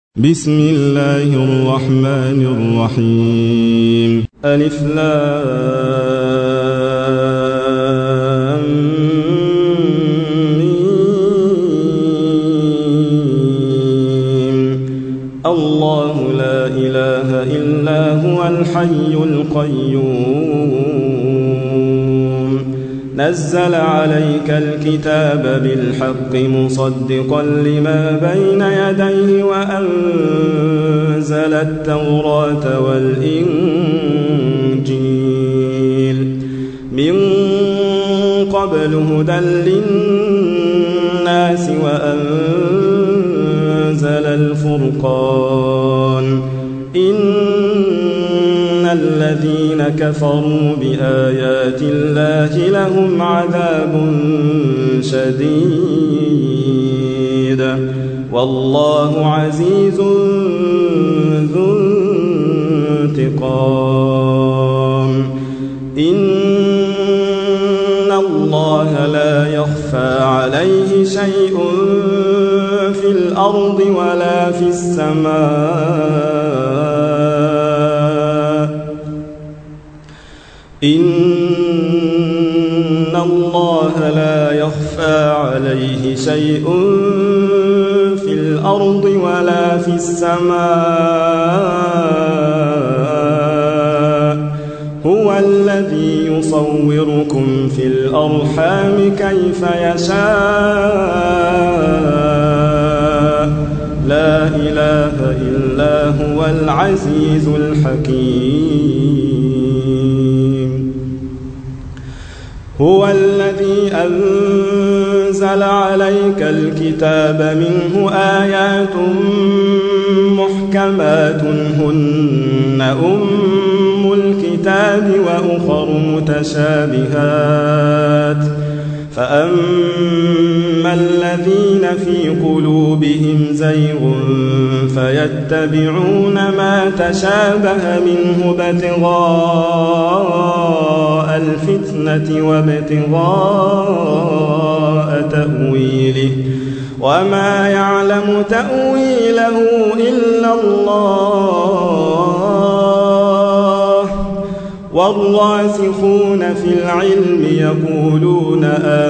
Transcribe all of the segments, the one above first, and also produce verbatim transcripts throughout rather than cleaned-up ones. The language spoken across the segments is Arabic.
بسم الله الرحمن الرحيم. ألف لام ميم. الله لا إله إلا هو الحي القيوم. نزل عليك الكتاب بالحق مصدقا لما بين يديه وأنزل التوراة والإنجيل من قبل هدى للناس وأنزل الفرقان. إن الذين كفروا بآيات الله لهم عذاب شديد والله عزيز ذو انتقام. إن الله لا يخفى عليه شيء في الأرض ولا في السماء. إن الله لا يخفى عليه شيء في الأرض ولا في السماء. هو الذي يصوركم في الأرحام كيف يشاء. لا إله إلا هو العزيز الحكيم. هو الذي أنزل عليك الكتاب منه آيات محكمات هن أم الكتاب وأخر متشابهات. فأما الذين في قلوبهم زيغ فيتبعون ما تشابه منه ابتغاء الفتنة وابتغاء تأويله وما يعلم تأويله إلا الله. والراسخون في العلم يقولون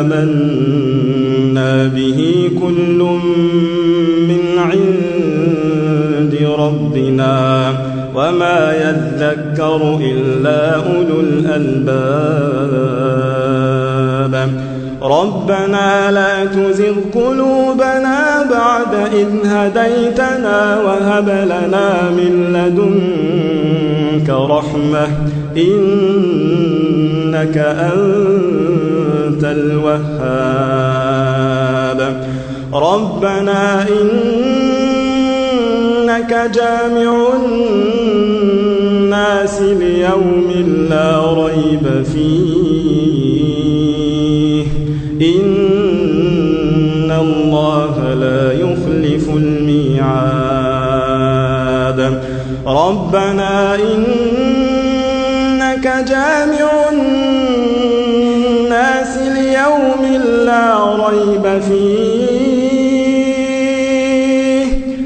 آمنا به كل من عند ربنا وما يذكر إلا أولو الألباب. ربنا لا تزغ قلوبنا بعد إذ هديتنا وهب لنا من لدنك رحمة إنك أنت الوهاب. ربنا إنك جامع الناس ليوم لا ريب فيه إن الله لا يخلف الميعاد. ربنا إنك جامع الناس ليوم لا ريب فيه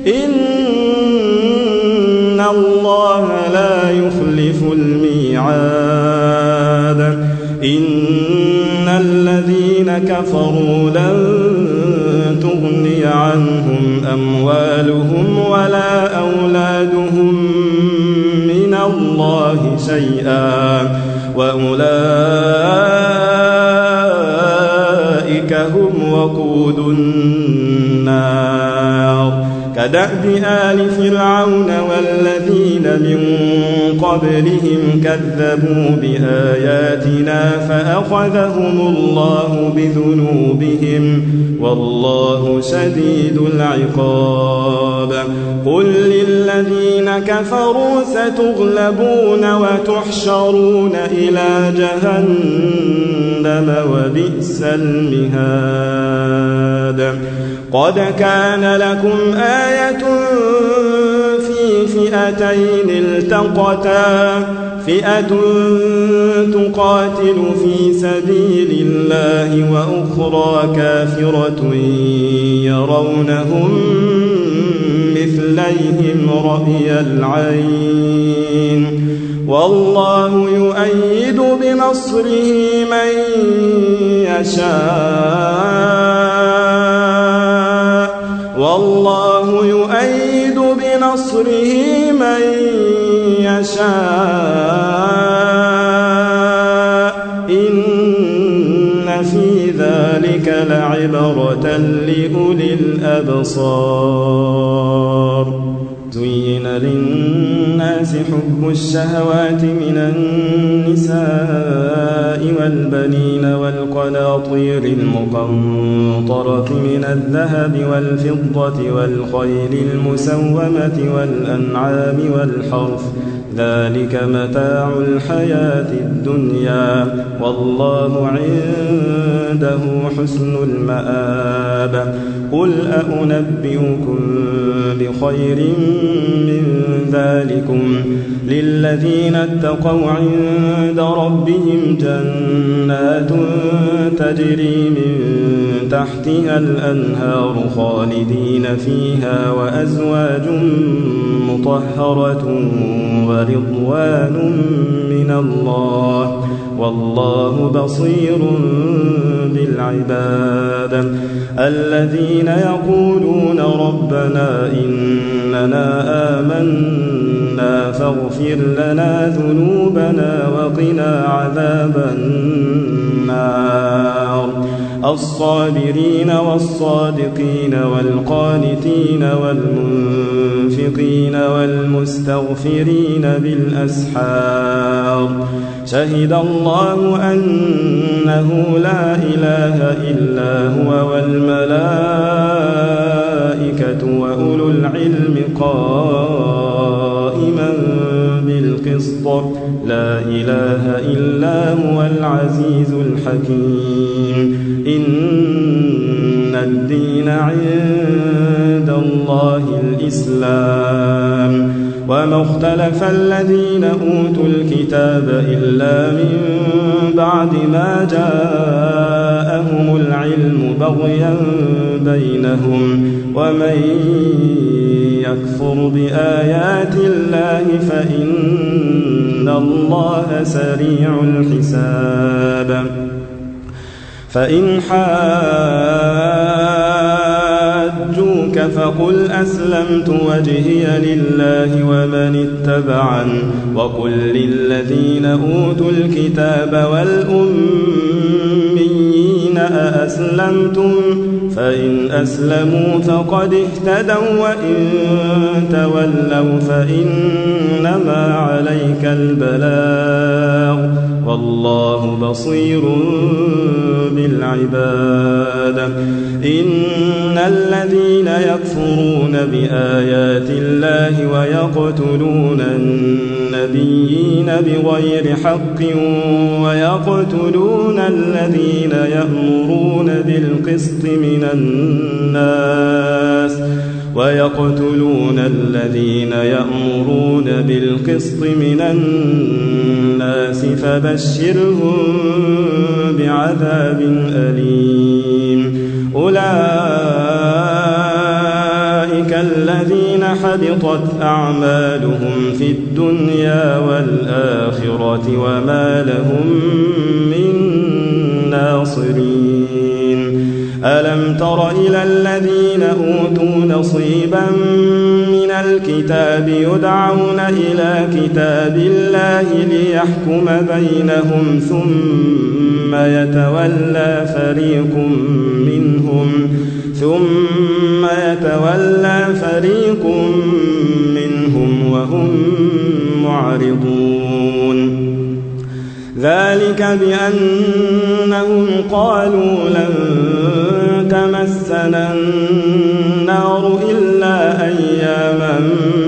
إن الله لا يخلف الميعاد. إن الذين كفروا لن تغني عنهم أموالهم ولا أولادهم من الله شيئا وأولئك هم وقود النار. كدأب آل فرعون والذين من قبلهم كذبوا بآياتنا فأخذهم الله بذنوبهم والله شديد العقاب. قل للذين كفروا ستغلبون وتحشرون إلى جهنم وبئس المهاد. قد كان لكم آية في فئتين التقتا فئة تقاتل في سبيل الله وأخرى كافرة يرونهم مثل إليهم رأي العين والله يؤيد بنصره من يشاء والله يؤيد بنصره من يشاء إن في ذلك لعبرة لأولي الأبصار زين للناس حب الشهوات من النساء والبنين والقناطير المقنطرة من الذهب والفضة والخيل المسومة والأنعام والحرث ذلك متاع الحياة الدنيا والله عنده حسن المآب قل أنبئكم بخير من ذلكم للذين اتقوا عند ربهم جنات تجري من تحتها الأنهار خالدين فيها وأزواج مطهرة ورضوان من الله والله بصير بالعباد الذين يقولون ربنا إننا آمنا فاغفر لنا ذنوبنا وقنا عذاب النار الصابرين والصادقين والقانتين والمنفقين والمستغفرين بالأسحار شهد الله أنه لا إله إلا هو والملائكة وأولو العلم قائما بالقسط لا إله إلا هو العزيز الحكيم إن الدين عند الله الإسلام وما اختلف الذين أوتوا الكتاب إلا من بعد ما جاءهم العلم بغيا بينهم ومن يكفر بآيات الله فإن الله سريع الحساب فإن حاجوك فقل أسلمت وجهي لله ومن اتبعن وقل للذين أوتوا الكتاب والأميين أأسلمتم فإن أسلموا فقد اهتدوا وإن تولوا فإنما عليك البلاغ والله بصير بالعباد إن الذين يكفرون بآيات الله ويقتلون النبيين بغير حق ويقتلون الذين يأمرون بالقسط من الناس ويقتلون الذين يأمرون بالقسط من الناس فبشرهم بعذاب أليم أولئك الذين حبطت أعمالهم في الدنيا والآخرة وما لهم من ناصرين ألم تر إلى الذين أوتوا نصيبا من الكتاب يدعون إلى كتاب الله ليحكم بينهم ثم يتولى فريق منهم ثم يتولى فريق منهم وهم معرضون ذلك بأنهم قالوا لن تمسنا النار إلا أياما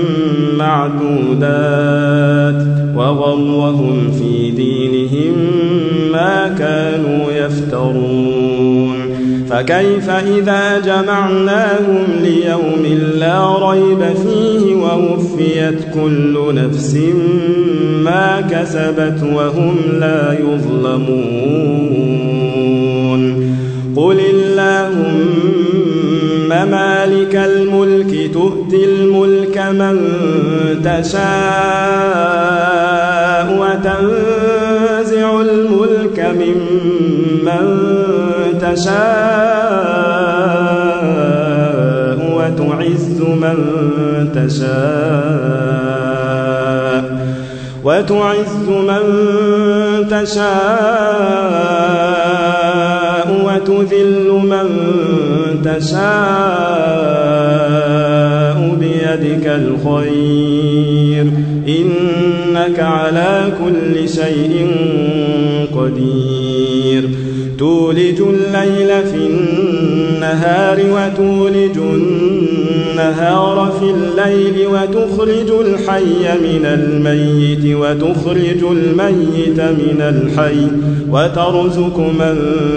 معدودات وغرهم في دينهم ما كانوا يفترون فكيف إذا جمعناهم ليوم لا ريب فيه ووفيت كل نفس ما كسبت وهم لا يظلمون قل اللهم مالك الملك تؤتي الملك من تشاء وتنزع الملك ممن تشاء وتعز من تشاء وتعز من تشاء وتذل من تشاء بيدك الخير إنك على كل شيء قدير تولج الليل في النهار وتولج النهار في الليل وتخرج الحي من الميت وتخرج الميت من الحي وترزق من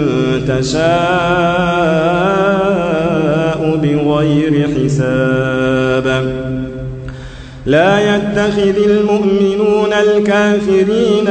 تشاء بغير حساب لا يتخذ المؤمنون الكافرين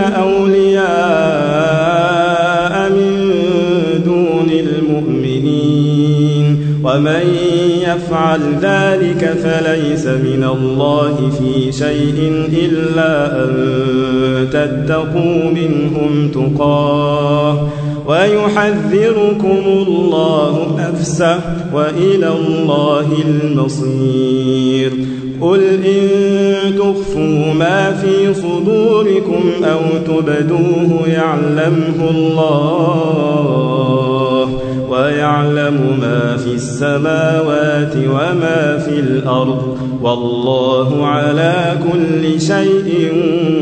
أولياء من دون المؤمنين ومن يفعل ذلك فليس من الله في شيء إلا أن تتقوا منهم تقاه ويحذركم الله نفسه وإلى الله المصير قل إن تخفوا ما في صدوركم أو تبدوه يعلمه الله ويعلم ما في السماوات وما في الأرض والله على كل شيء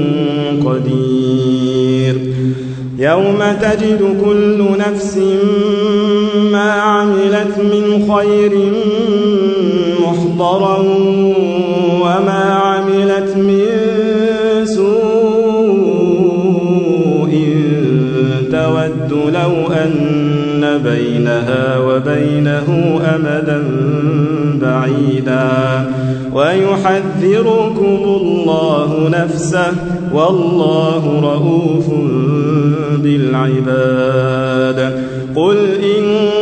قدير يوم تجد كل نفس ما عملت من خير محضرا وما عملت من سوء تود لو أن بينها وبينه أمدا بعيدا ويحذركم الله نفسه والله رؤوف بالعباد قل إن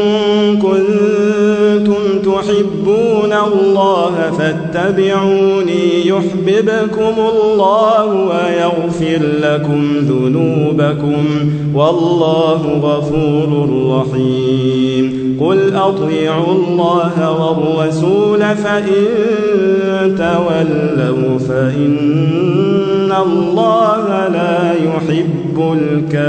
كنتم تحبون الله فاتبعوني يحببكم الله ويغفر لكم ذنوبكم والله غفور رحيم قل أطيعوا الله والرسول فإن تولوا فإن الله لا يحب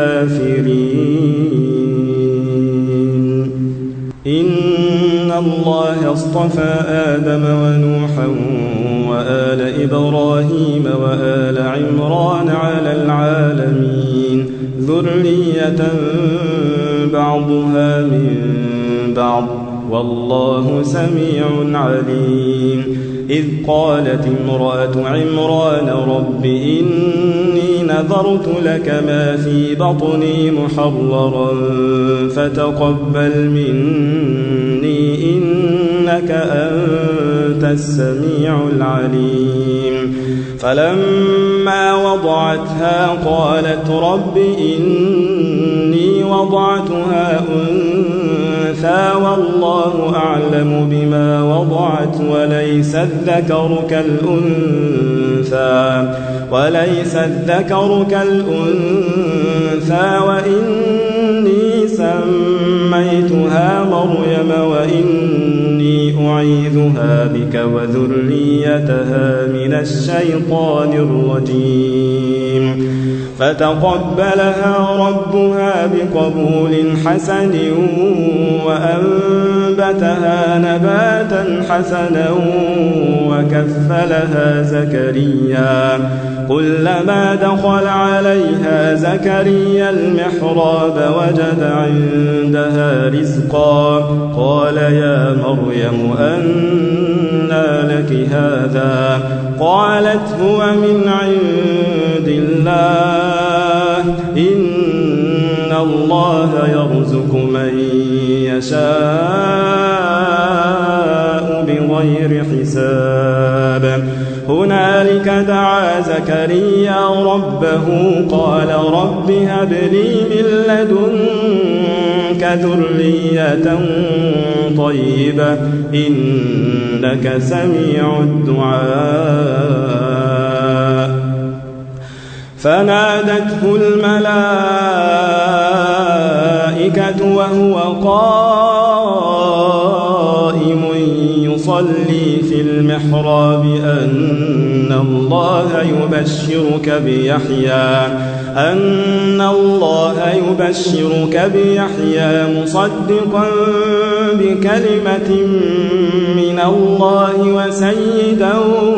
الكافرين إن الله اصطفى آدم ونوحا وآل إبراهيم وآل عمران على العالمين ذرية بعضها من بعض والله سميع عليم إذ قالت امرأة عمران رب إني نذرت لك ما في بطني محررا فتقبل مني إنك أنت السميع العليم فلما وضعتها قالت رب إني وضعتها أنثى والله أعلم بما وضعت وليس الذكر كالأنثى وليس الذكر كالأنثى وإني سميتها مريم وإني أعيذها بك وذريتها من الشيطان الرجيم فتقبلها ربها بقبول حسن وأنبتها نباتا حسنا وكفلها زكريا كلما دخل عليها زكريا المحراب وجد عندها رزقا قال يا مريم أنى لك هذا قالت هو من عند الله إن الله يرزق من يشاء بغير حساب هنالك دعا زكريا ربه قال رب هب لي من لدنك ذرية طيبة إنك سميع الدعاء فنادته الملائكة وهو قائم يصلي في المحراب أن الله يبشرك بيحيى أن الله يبشرك بيحيى مصدقا بكلمة من الله وسيدا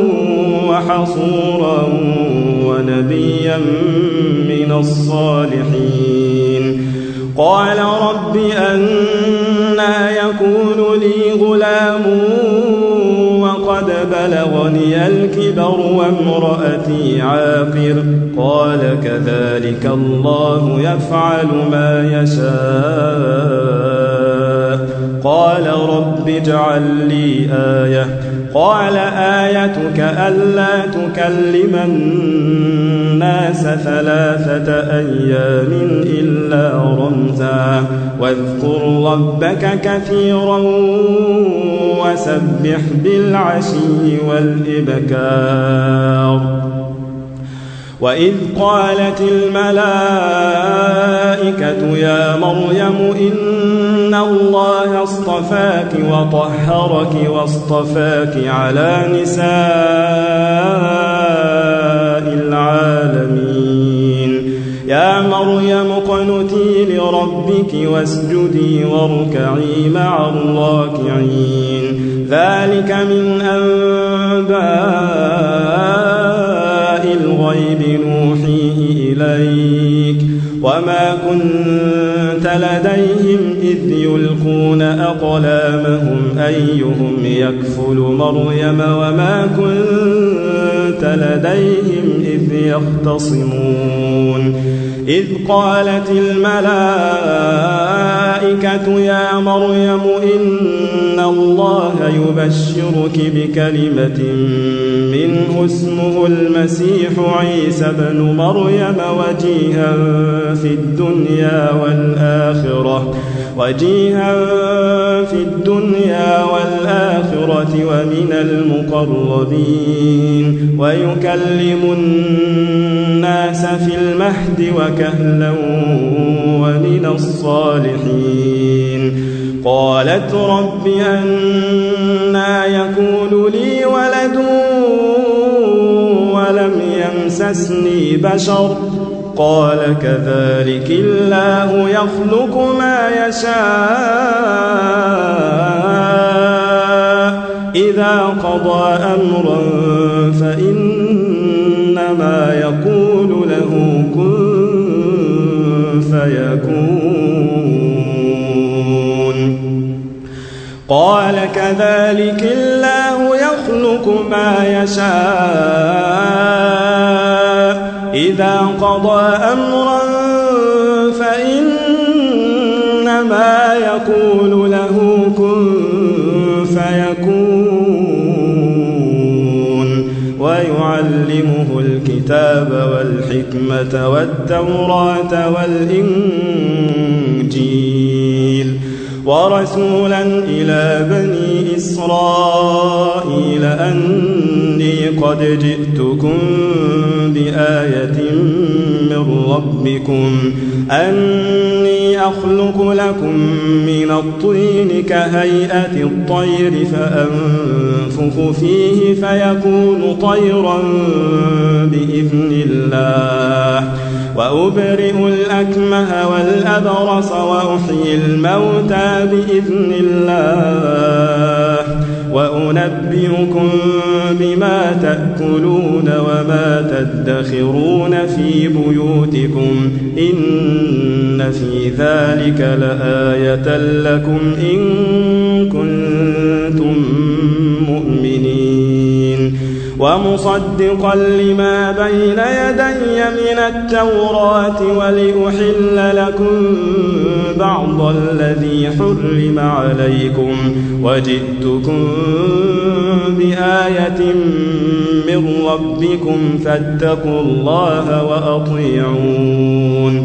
وحصورا ونبيا من الصالحين قال رب أنى يكون لي غلام وقد بلغني الكبر وامرأتي عاقر قال كذلك الله يفعل ما يشاء قال رب اجعل لي آية قال آيتك ألا تكلم الناس ثلاثة أيام إلا رمزا واذكر ربك كثيرا وسبح بالعشي والإبكار وإذ قالت الملائكة يا مريم إن الله اصطفاك وطهرك واصطفاك على نساء العالمين يا مريم اقنتي لربك واسجدي واركعي مع الراكعين ذلك من أنباء الغيب نوحيه إليك وما كنت لديهم إذ يلقون أقلامهم أيهم يكفل مريم وما كنت لديهم إذ يختصمون إذ قالت الملائكة يا مريم إن الله يبشرك بكلمة منه اسمه المسيح عيسى بن مريم وجيها في الدنيا والآخرة وجيها في الدنيا والآخرة ومن المقربين ويكلم الناس في المهد وكهلا ومن الصالحين قالت رب أنى يكون لي ولد ولم يمسسني بشر قال كذلك الله يخلق ما يشاء إذا قضى أمرا فإنما يقول له كن فيكون قال كذلك الله يخلق ما يشاء إذا قضى أمرا فإنما يقول له كن فيكون ويعلمه الكتاب والحكمة والتوراة والإنجيل ورسولا إلى بني إسرائيل أني قد جئتكم بآية من ربكم أني أخلق لكم من الطين كهيئة الطير فأنفخ فيه فيكون طيرا بإذن الله وأبرئ الأكمه والأبرص وأحيي الموتى بإذن الله وأنبئكم بما تأكلون وما تدخرون في بيوتكم إن في ذلك لآية لكم إن كنتم مؤمنين ومصدقا لما بين يدي من التوراة ولأحل لكم بعض الذي حرم عليكم وجئتكم بآية من ربكم فاتقوا الله وأطيعون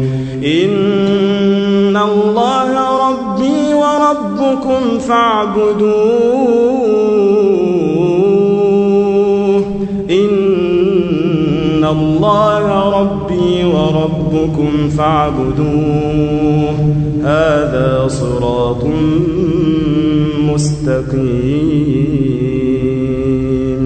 إن الله ربي وربكم فاعبدوه إن الله ربي وربكم فاعبدوه هذا صراط مستقيم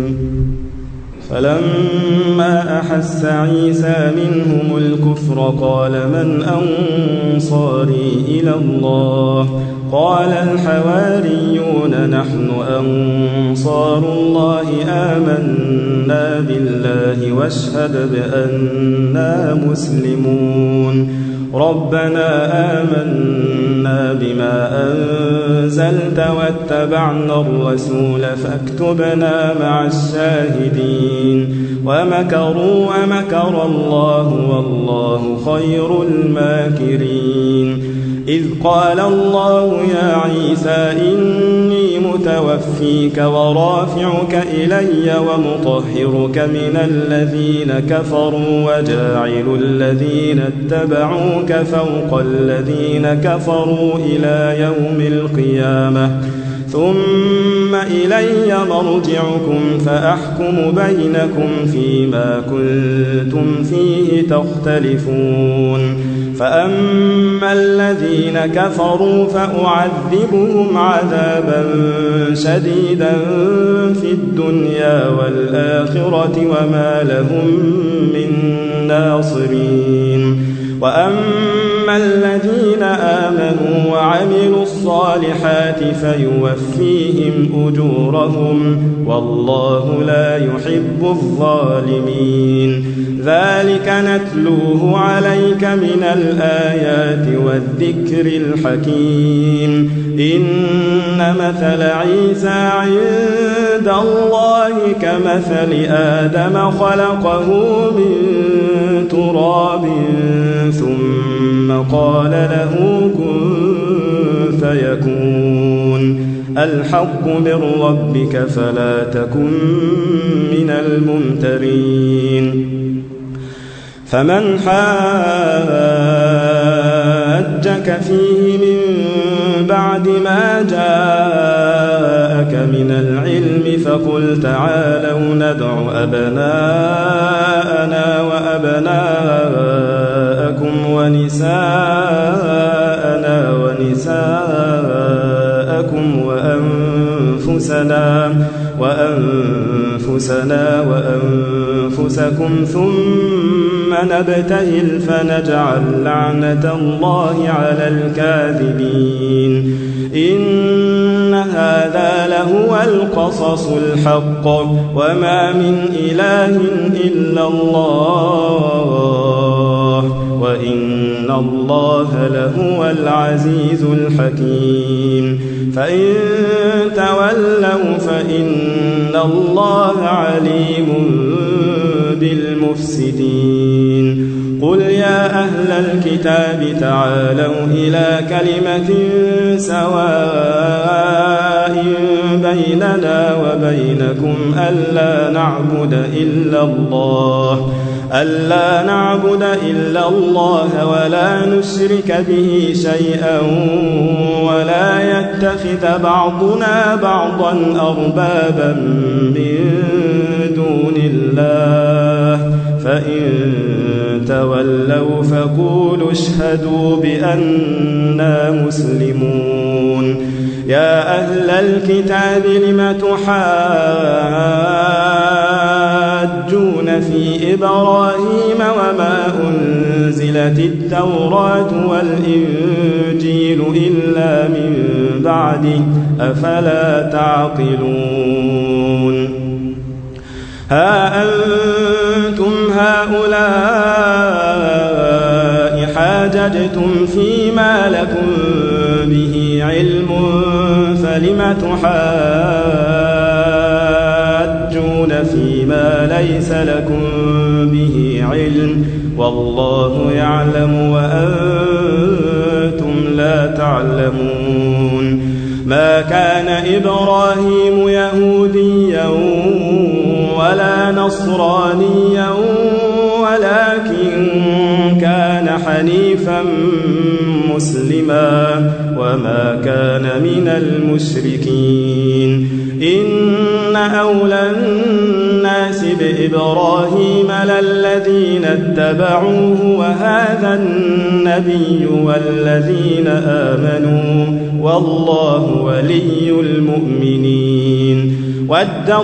فلما أحس عيسى منهم الكفر قال من أنصاري إلى الله قال الحواريون نحن أنصار الله آمنا بالله واشهد بأننا مسلمون ربنا آمنا بما أنزلت واتبعنا الرسول فاكتبنا مع الشاهدين ومكروا ومكر الله والله خير الماكرين إذ قال الله يا عيسى إني متوفيك ورافعك إلي ومطهرك من الذين كفروا وجاعل الذين اتبعوك فوق الذين كفروا إلى يوم القيامة ثم إلي مرجعكم فأحكم بينكم فيما كنتم فيه تختلفون فأما الذين كفروا فأعذبهم عذابا شديدا في الدنيا والآخرة وما لهم من ناصرين وأما الذين آمنوا وعملوا الصالحات فيوفيهم أجورهم والله لا يحب الظالمين ذلك نتلوه عليك من الآيات والذكر الحكيم إن مثل عيسى عند الله كمثل آدم خلقه من تراب ثم قال له كن فيكون الحق من ربك فلا تكن من الممترين فمن حاجك فيه من بعد ما جاءك من العلم فقل تعالوا ندع أبناءنا وأبناءكم ونساءنا ونساءكم وأنفسنا وأنفسنا وأنفسكم ثم نبتهل فنجعل لعنة الله على الكاذبين إن هذا لهو القصص الحق وما من إله إلا الله وإن الله لهو العزيز الحكيم فإن تولوا فإن الله عليم بالمفسدين قل يا أهل الكتاب تعالوا إلى كلمة سواء بيننا وبينكم ألا نعبد إلا الله ألا نعبد إلا الله ولا نشرك به شيئا ولا يتخذ بعضنا بعضا أربابا من دون الله فإن تولوا فقولوا اشهدوا بأننا مسلمون يا أهل الكتاب لم تحاجون في إبراهيم وما أنزلت التوراة والإنجيل إلا من بعده أفلا تعقلون ها أنتم هؤلاء حاججتم فيما لكم به علم فلم تحاجون تحاجون فيما ليس لكم به علم والله يعلم وأنتم لا تعلمون ما كان إبراهيم يهوديا ولا نصرانيا ولكن كان حنيفا مسلما وما كان من المشركين إن أولى الناس بإبراهيم للذين اتبعوه وهذا النبي والذين آمنوا والله ولي المؤمنين ودت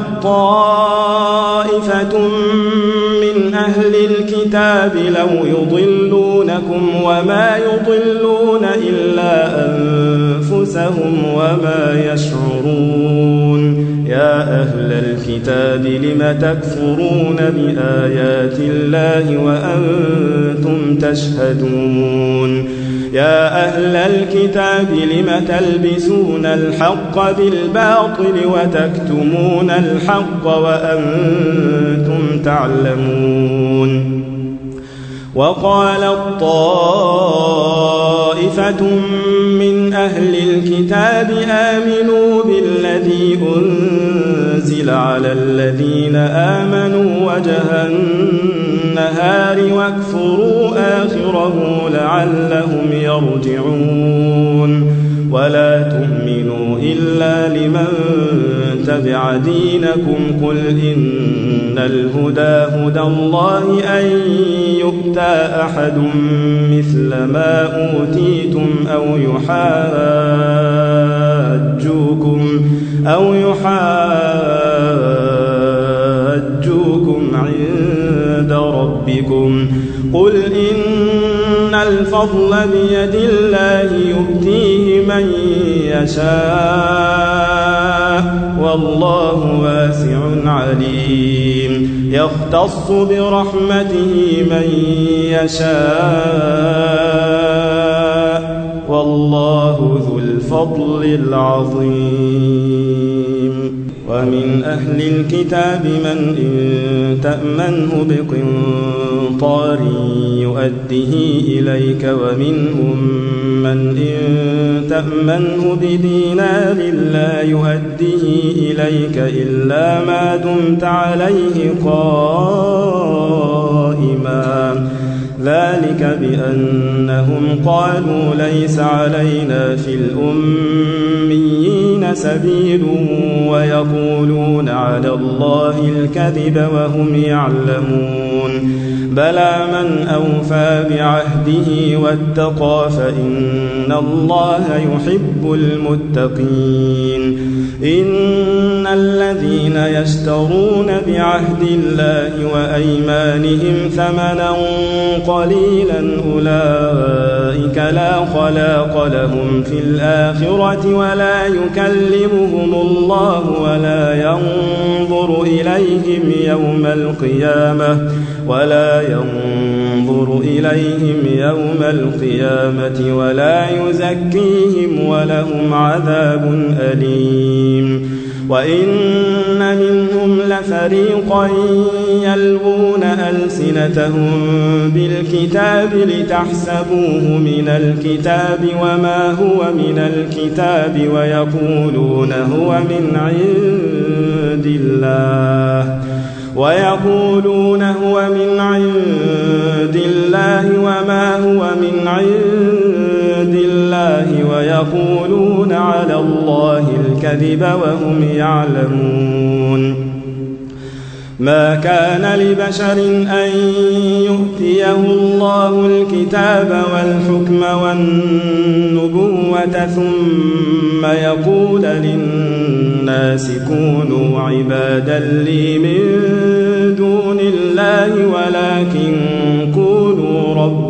طائفة من أهل الكتاب لو يضلونكم وما يضلون إلا أنفسهم وما يشعرون يا أهل الكتاب لم تكفرون بآيات الله وأنتم تشهدون يا أهل الكتاب لم تلبسون الحق بالباطل وتكتمون الحق وأنتم تعلمون وقالت طائفة من أهل الكتاب آمنوا بالذي أنزل على الذين آمنوا وجه النهار واكفروا آخره لعلهم يرجعون ولا تؤمنوا إلا لمن تبع دينكم قل إن الهدى هدى الله أن يؤتى أحد مثل ما أوتيتم أو يحاجوكم أو يحاجوكم عند ربكم قل إن الفضل بيد الله يؤتيه من يشاء والله واسع عليم يختص برحمته من يشاء والله ذو الفضل العظيم ومن أهل الكتاب من إن تأمنه بقنطار يؤده إليك ومنهم من إن تأمنه بدينار لا يؤده إليك إلا ما دمت عليه قائما ذلك بأنهم قالوا ليس علينا في الأميين سبيل ويقولون على الله الكذب وهم يعلمون بلى من أوفى بعهده واتقى فإن الله يحب المتقين إن الذين يشترون بعهد الله وأيمانهم ثمنا قليلا أولئك لا خلاق لهم في الآخرة ولا يكلمهم الله ولا ينظر إليهم يوم القيامة ولا ينظر إليهم يوم القيامة ولا يزكيهم ولهم عذاب أليم وإن منهم لفريقا يلوون ألسنتهم بالكتاب لتحسبوه من الكتاب وما هو من الكتاب ويقولون هو من عند الله ويقولون هو من عند الله وما هو من عند الله ويقولون على الله الكذب وهم يعلمون ما كان لبشر أن يؤتيه الله الكتاب والحكم والنبوة ثم يقول للناس كونوا عبادا لي من دون الله ولكن كونوا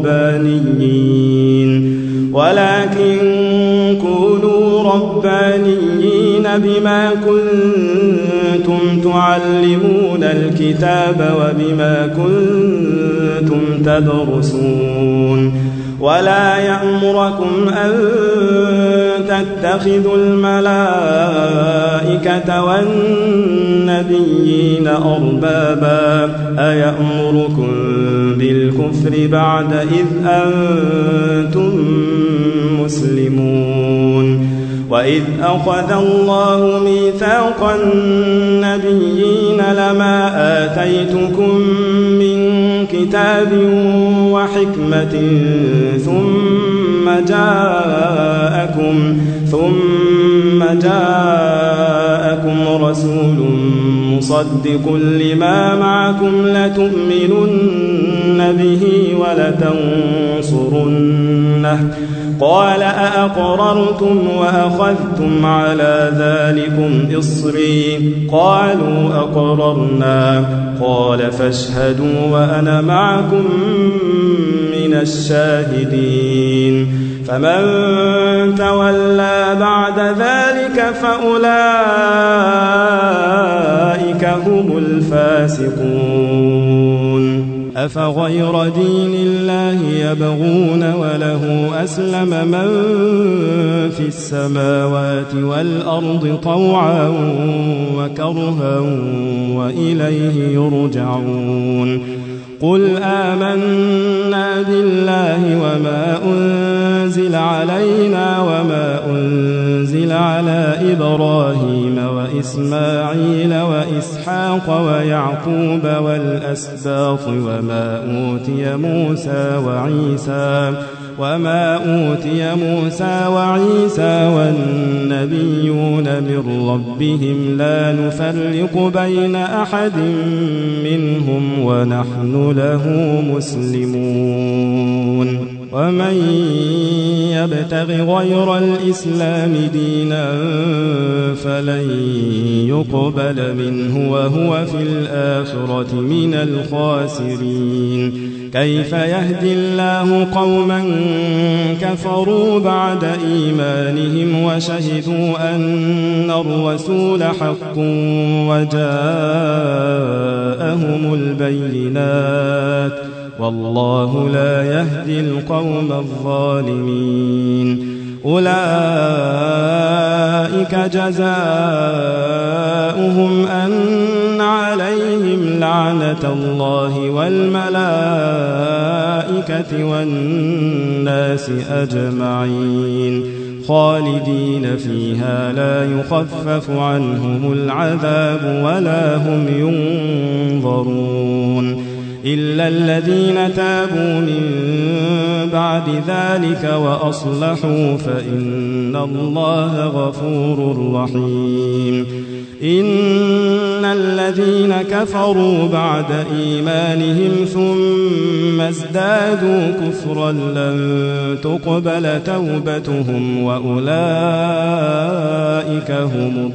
ربانيين ولكن كونوا ربانيين بما كنتم تعلمون الكتاب وبما كنتم تدرسون ولا يأمركم أن تتخذوا الملائكة والنبيين أربابا أيأمركم بالكفر بعد إذ أنتم مسلمون وإذ أخذ الله ميثاق النبيين لما آتيتكم من كتاب وحكمة ثم جاءكم ثم جاءكم رسول مصدق لما معكم لتؤمنن به ولتنصرنه قال أأقررتم وأخذتم على ذلكم إصري قالوا أقررنا قال فاشهدوا وأنا معكم من الشاهدين فمن تولى بعد ذلك فأولئك هم الفاسقون أفغير دين الله يبغون وله أسلم من في السماوات والأرض طوعا وكرها وإليه يرجعون قل آمنا بالله وما أنزل علينا وما أنزل على إبراهيم وإسماعيل وإسحاق ويعقوب والأسباط وما أوتي موسى وعيسى وما أوتي موسى وعيسى والنبيون من ربهم لا نفرق بين أحد منهم ونحن له مسلمون ومن يبتغ غير الإسلام دينا فلن يقبل منه وهو في الآخرة من الخاسرين كيف يهدي الله قوما كفروا بعد إيمانهم وشهدوا أن الرسول حق وجاءهم البينات والله لا يهدي القوم الظالمين أولئك جزاؤهم أن عليهم لعنة الله والملائكة والناس أجمعين خالدين فيها لا يخفف عنهم العذاب ولا هم ينظرون إلا الذين تابوا من بعد ذلك وأصلحوا فإن الله غفور رحيم إن الذين كفروا بعد إيمانهم ثم ازدادوا كفرا لن تقبل توبتهم وأولئك هم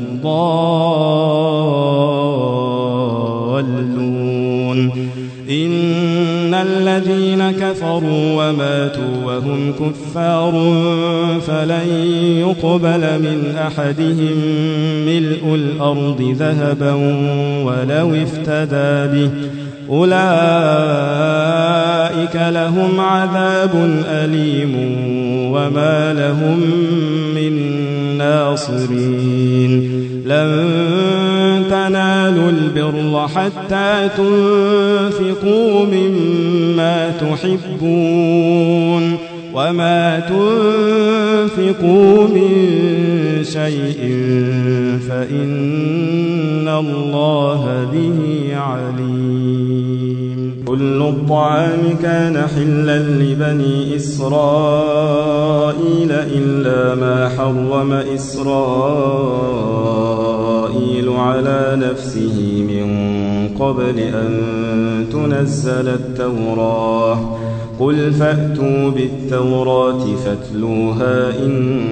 الضالون إن الذين كفروا وماتوا وهم كفار فلن يقبل من أحدهم ملء الأرض ذهبا ولو افتدى به أولئك لهم عذاب أليم وما لهم من ناصرين لن تنالوا البر حتى تنفقوا مما تحبون وما تنفقوا من شيء فإن الله به عليم كل الطعام كان حلا لبني إسرائيل إلا ما حرم إسرائيل على نفسه من قبل أن تنزل التوراة قل فأتوا بالتوراة فاتلوها إن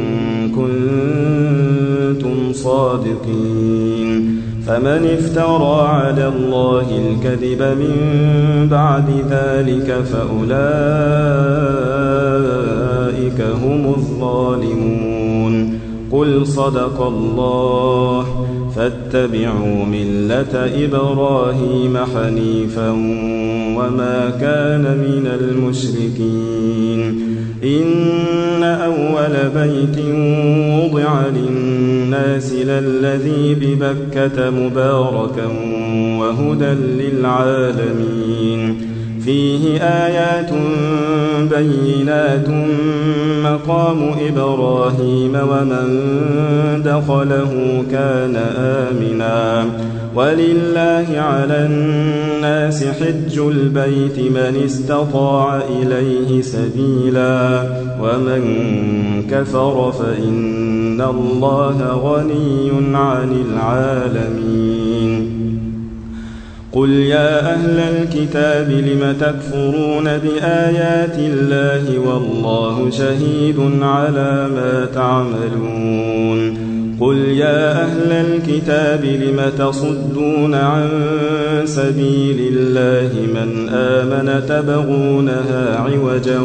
كنتم صادقين فمن افترى على الله الكذب من بعد ذلك فأولئك هم الظالمون قل صدق الله فاتبعوا ملة إبراهيم حنيفا وما كان من المشركين إن أول بيت وضع للناس للذي ببكة مباركا وهدى للعالمين فيه آيات بينات مقام إبراهيم ومن دخله كان آمنا ولله على الناس حج البيت من استطاع إليه سبيلا ومن كفر فإن الله غني عن العالمين قل يا أهل الكتاب لم تكفرون بآيات الله والله شهيد على ما تعملون قل يا أهل الكتاب لم تصدون عن سبيل الله من آمن تبغونها عوجا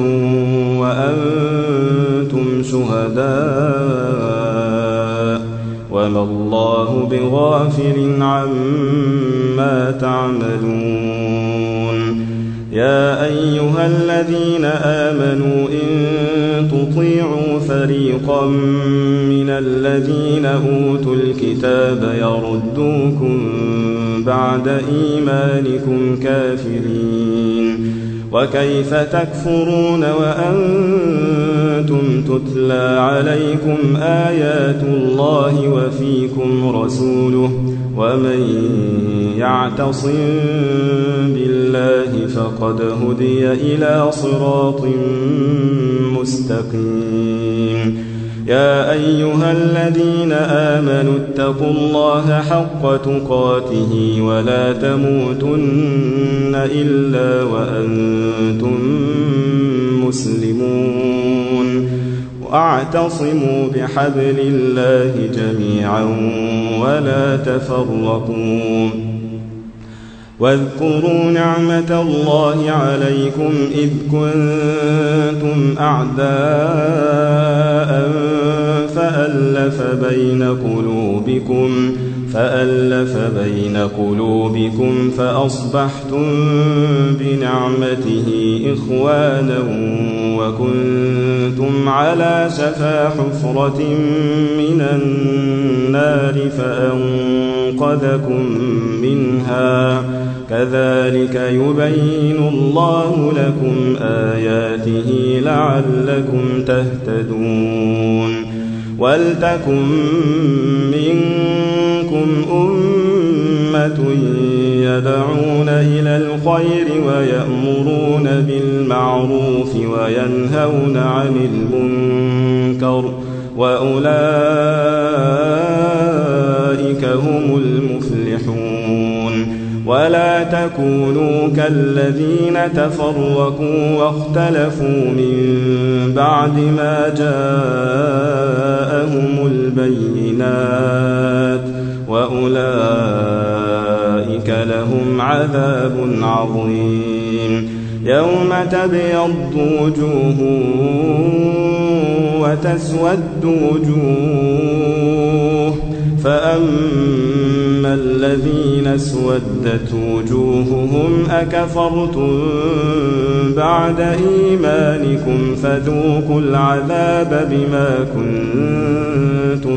وأنتم شهداء وما الله بغافل عما تعملون يا أيها الذين آمنوا إن تطيعوا فريقا من الذين أوتوا الكتاب يردوكم بعد إيمانكم كافرين وكيف تكفرون وأنتم تتلى عليكم آيات الله وفيكم رسوله ومن يعتصم بالله فقد هدي إلى صراط مستقيم يا أيها الذين آمنوا اتقوا الله حق تقاته ولا تموتن إلا وأنتم مسلمون واعتصموا بحبل الله جميعا ولا تفرقوا واذكروا نعمة الله عليكم إذ كنتم أعداء فألف بين قلوبكم فألف بين قلوبكم فأصبحتم بنعمته إخوانا وكنتم على شفا حفرة من النار فأنقذكم منها كذلك يبين الله لكم آياته لعلكم تهتدون ولتكن منكم أمة يدعون إلى الخير ويأمرون بالمعروف وينهون عن المنكر وأولئك هم المفلحون ولا تكونوا كالذين تفرقوا واختلفوا من بعد ما جاءهم البينات وأولئك لهم عذاب عظيم يوم تبيض وجوه وتسود وجوه فأما الذين اسودت وجوههم أكفرتم بعد إيمانكم فذوقوا العذاب بما كنتم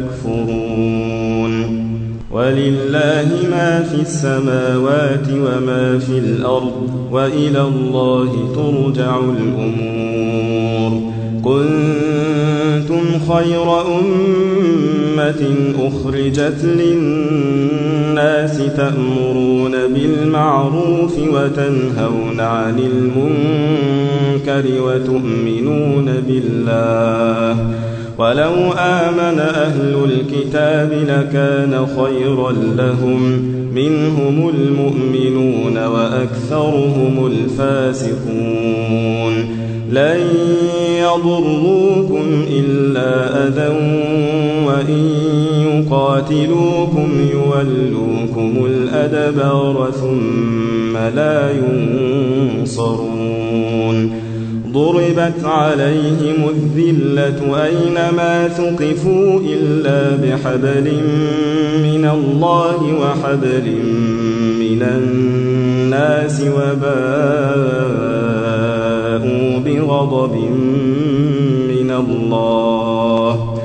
تكفرون ولله ما في السماوات وما في الأرض وإلى الله ترجع الأمور كنتم خير أمة أخرجت للناس تأمرون بالمعروف وتنهون عن المنكر وتؤمنون بالله ولو آمن أهل الكتاب لكان خيرا لهم منهم المؤمنون وأكثرهم الفاسقون لن يضروكم إلا أذى وإن يقاتلوكم يولوكم الأدبار ثم لا ينصرون ضربت عليهم الذلة أينما ثقفوا إلا بحبل من الله وحبل من الناس وباءوا بغضب من الله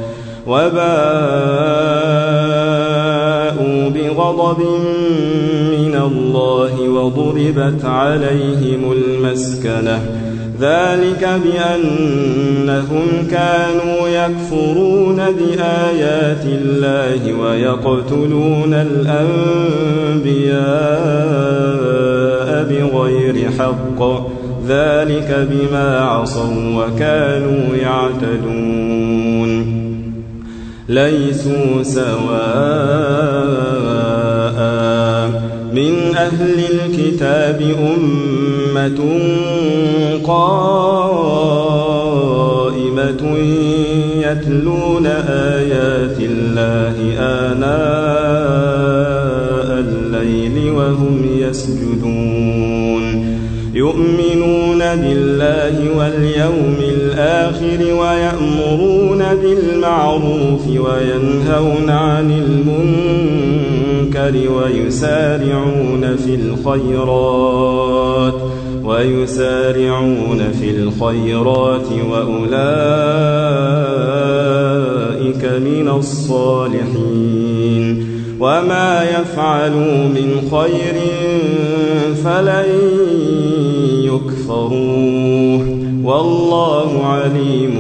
وباءوا بغضب من الله وضربت عليهم المسكنة ذلك بأنهم كانوا يكفرون بآيات الله ويقتلون الأنبياء بغير حق ذلك بما عصوا وكانوا يعتدون ليسوا سواء من أهل الكتاب أمة قائمة يتلون آيات الله آناء الليل وهم يسجدون يؤمنون بالله واليوم الآخر ويأمرون بالمعروف وينهون عن المنكر ويسارعون في الخيرات ويسارعون في الخيرات وأولئك من الصالحين وما يفعلوا من خير فلن يكفروه والله عليم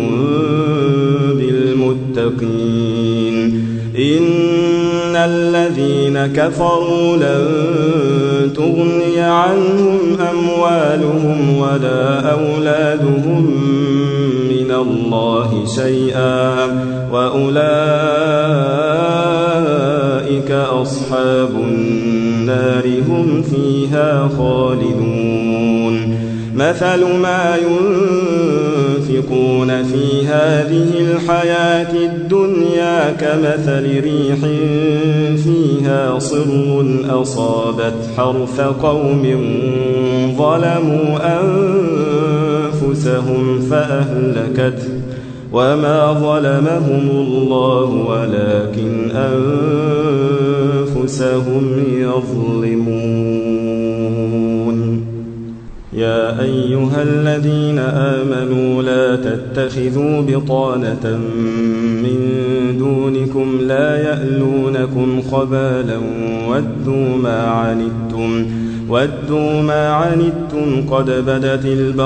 بالمتقين إن الذين كفروا لن تغني عنهم أموالهم ولا أولادهم من الله شيئا وأولئك أصحاب النار هم فيها خالدون مثل ما ينفقون في هذه الحياة الدنيا كمثل ريح فيها صر أصابت حرث قوم ظلموا أنفسهم فأهلكته وما ظلمهم الله ولكن أنفسهم يظلمون يا أيها الذين آمنوا لا تتخذوا بطانة من دونكم لا يألونكم خبالا ودوا ما عنتم ودوا ما عنتم قد بدت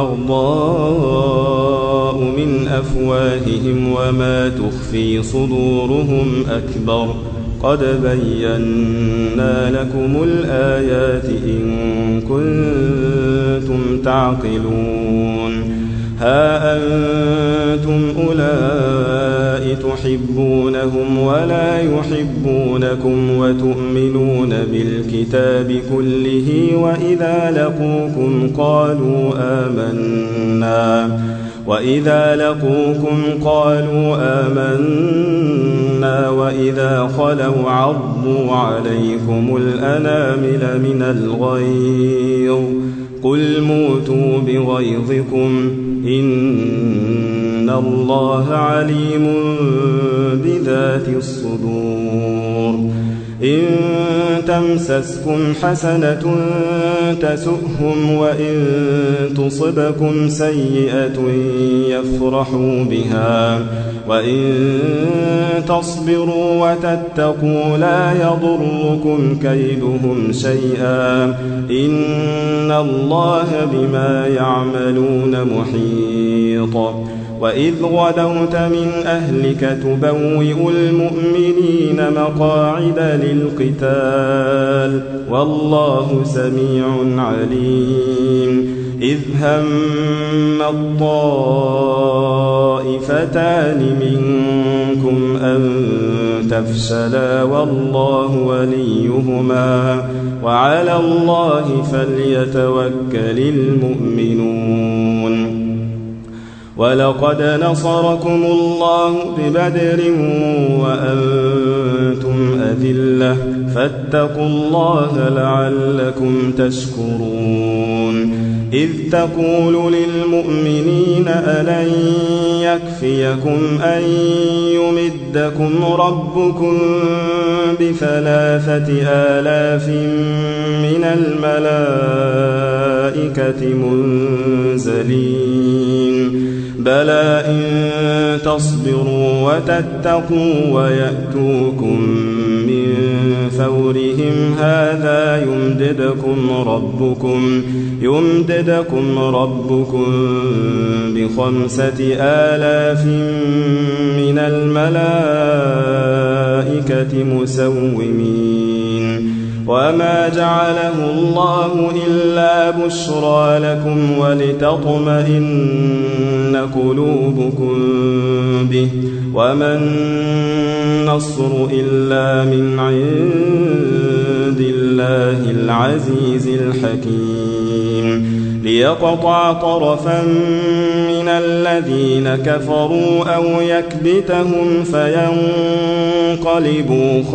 البغضاء من أفواههم وما تخفي صدورهم أكبر قد بينا لكم الآيات إن كنتم تعقلون ها أنتم أولئك تحبونهم ولا يحبونكم وتؤمنون بالكتاب كله وإذا لقوكم قالوا آمنا وإذا لقوكم قالوا آمنا وإذا خلوا عضوا عليكم الأنامل من الغيظ قل موتوا بغيظكم إن الله عليم بذات الصدور إن تمسسكم حسنة تسؤهم وإن تصبكم سيئة يفرحوا بها وإن تصبروا وتتقوا لا يضركم كيدهم شيئا إن الله بما يعملون محيط وإذ غدوت من أهلك تبوئ المؤمنين مقاعد للقتال والله سميع عليم إذ هم الطائفتان منكم أن تفشلا والله وليهما وعلى الله فليتوكل المؤمنون ولقد نصركم الله ببدر وأنتم أذلة فاتقوا الله لعلكم تشكرون إذ تقول للمؤمنين ألن يكفيكم أن يمدكم ربكم بثلاثة آلاف من الملائكة منزلين بلى إن تصبروا وتتقوا ويأتوكم من فورهم هذا يمددكم ربكم يمددكم ربكم بخمسة آلاف من الملائكة مسومين وما جعله الله إلا بشرى لكم ولتطمئن قلوبكم به وما النصر إلا من عند الله العزيز الحكيم ليقطع طرفا من الذين كفروا أو يكبتهم فينقلبوا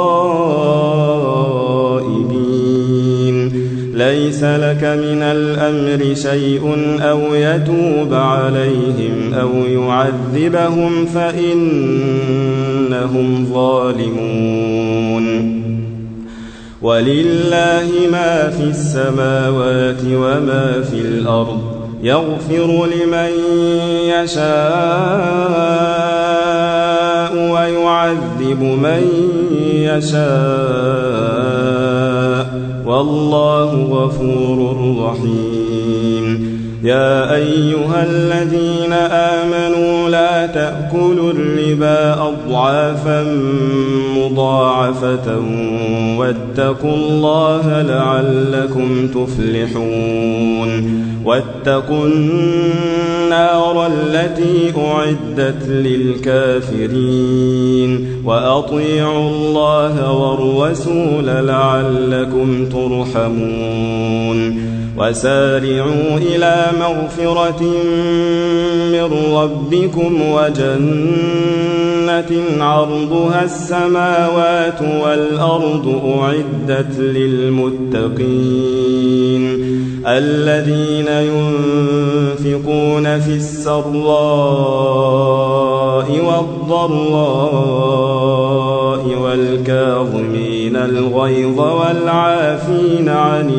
خائبين ليس لك من الأمر شيء أو يتوب عليهم أو يعذبهم فإنهم ظالمون ولله ما في السماوات وما في الأرض يغفر لمن يشاء ويعذب من يشاء والله غفور رحيم يا أيها الذين آمنوا لا تأكلوا الربا أضعافا مضاعفة واتقوا الله لعلكم تفلحون واتقوا النار التي أعدت للكافرين وأطيعوا الله والرسول لعلكم ترحمون وسارعوا إلى مغفرة من ربكم وجنة عرضها السماوات والأرض أعدت للمتقين الذين ينفقون في السراء والضراء والكاظمين الغيظ والعافين عن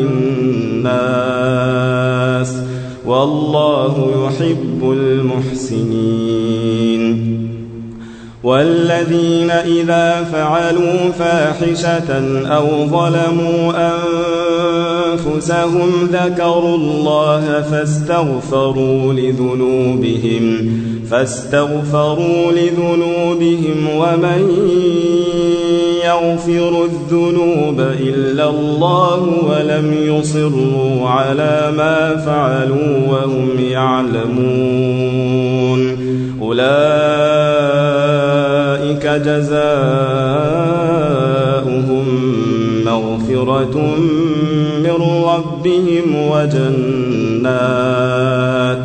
الناس والله يحب المحسنين والذين إذا فعلوا فاحشة أو ظلموا أنفسهم ذكروا الله فاستغفروا لذنوبهم فاستغفروا لذنوبهم ومن يغفر الذنوب إلا الله ولم يصروا على ما فعلوا وهم يعلمون أولئك جزاؤهم مغفرة من ربهم وجنات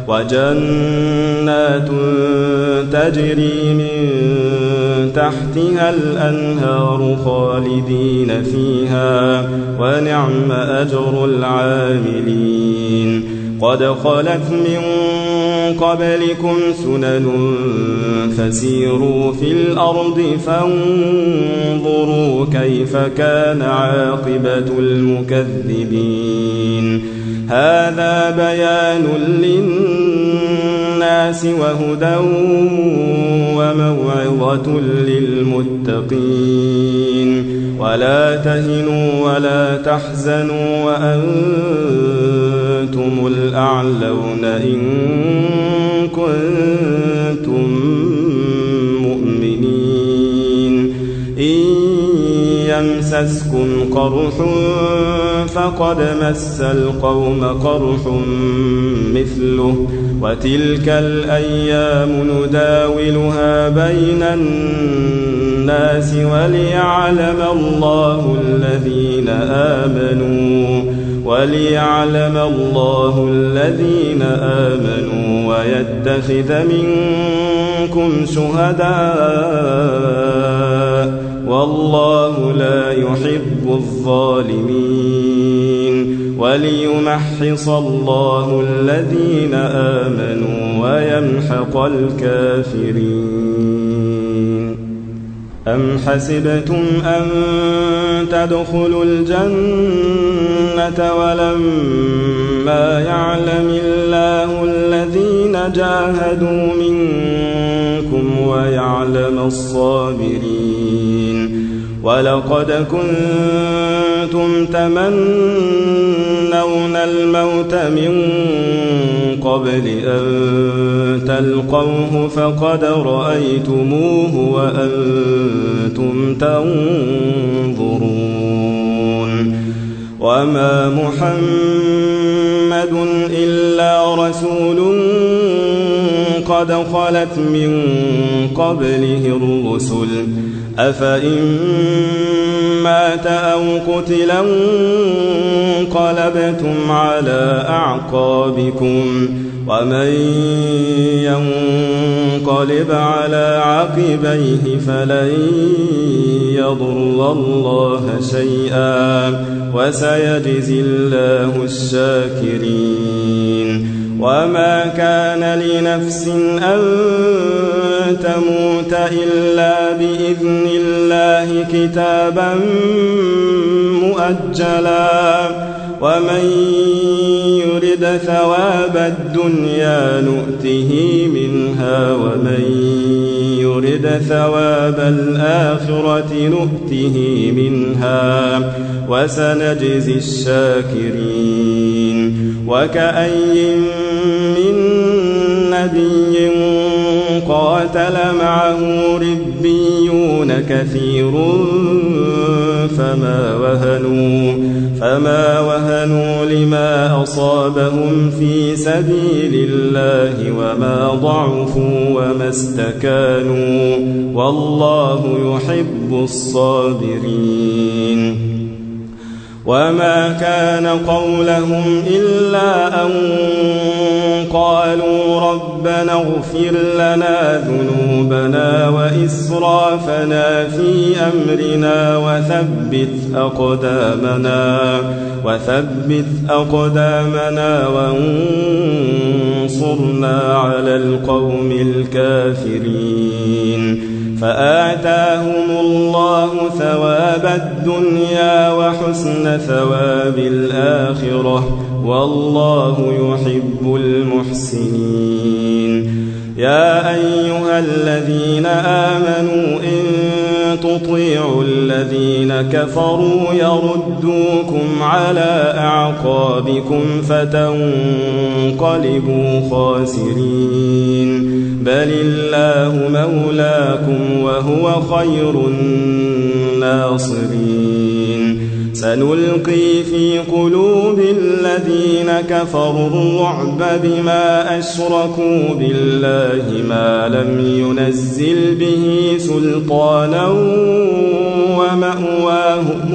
وجنات تجري من تحتها الأنهار خالدين فيها ونعم أجر العاملين قد خلت من قبلكم سنن فسيروا في الأرض فانظروا كيف كان عاقبة المكذبين هذا بيان للناس وهدى وموعظة للمتقين ولا تهنوا ولا تحزنوا وأنتم الأعلون إن كنتم مؤمنين إن يمسسكم قرح فقد مس القوم قرح مثله وتلك الأيام نداولها بين الناس وليعلم الله الذين آمنوا وليعلم الله الذين آمنوا ويتخذ منكم شهداء والله لا يحب الظالمين وليمحص الله الذين آمنوا ويمحق الكافرين. أم حسبتم أن تدخلوا الجنة ولما يعلم الله الذين جاهدوا منكم ويعلم الصابرين؟ ولقد كنتم تمنون الموت من قبل أن تلقوه فقد رأيتموه وأنتم تنظرون. وما محمد إلا رسول قد خلت من قبله الرسل أفإن مات أو قتل انقلبتم على أعقابكم ومن ينقلب على عقبيه فلن يضر الله شيئا وسيجزي الله الشاكرين. وما كان لنفس أن تموت إلا بإذن الله كتابا مؤجلا ومن يرد ثواب الدنيا نؤته منها ومن يرد ثواب الآخرة نؤته منها وسنجزي الشاكرين. وكأي من نبي قاتل معه ربيون كثير فما وهنوا فما وهنوا لما أصابهم في سبيل الله وما ضعفوا وما استكانوا والله يحب الصابرين. وما كان قولهم إلا أن قالوا ربنا اغفر لنا ذنوبنا وإسرافنا في أمرنا وثبت أقدامنا وثبت أقدامنا وانصرنا على القوم الكافرين. فآتاهم الله ثواب الدنيا وحسن ثواب الآخرة والله يحب المحسنين. يا أيها الذين آمنوا إن تطيعوا الذين كفروا يردوكم على أعقابكم فتنقلبوا خاسرين. بل الله مولاكم وهو خير الناصرين. سنلقي في قلوب الذين كفروا الرعب بما أشركوا بالله ما لم ينزل به سلطانا ومأواهم